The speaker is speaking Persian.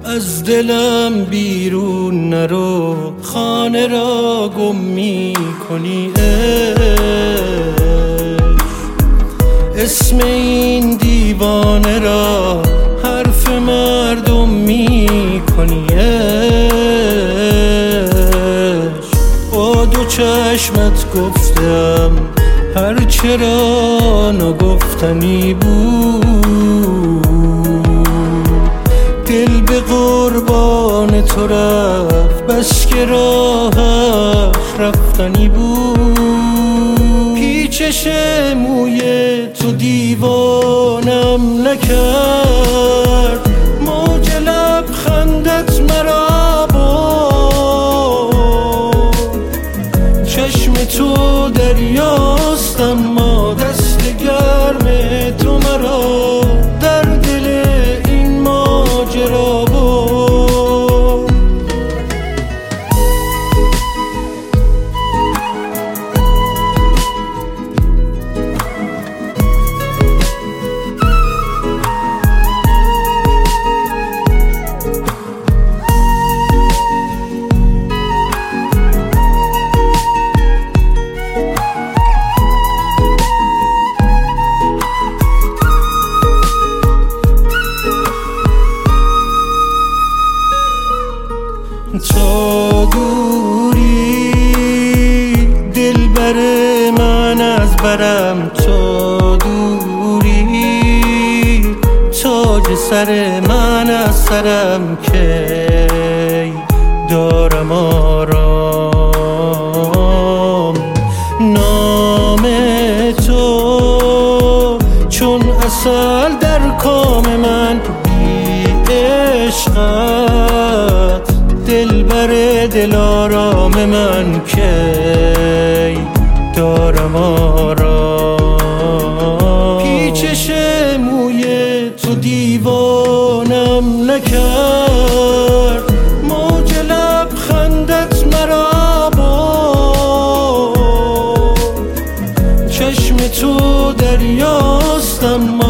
از دلم بیرون نرو، خانه را گم می کنی اسم این دیوانه را حرف مردم می کنی با دو چشمت گفتم هرچه را نگفتنی بود، دل به قربان تو رفت بس که راهش رفتنی بود. پیچش موی تو دیوانم نکرد، موج لبخندت مرا برد، چشم تو دریاست اما دست گرم تو مرا در دل این ماجرا برد. تا دوری دلبر من از برم، تا دوری تاج سر من از سرم، کی دارم آرام. نام تو چون عسل در کام من، بی عشقت دلبر دلارام من، کی دارم آرام. پیچش موی تو دیوانم نکرد، موج لبخندت مرا برد، چشم تو دریاست اما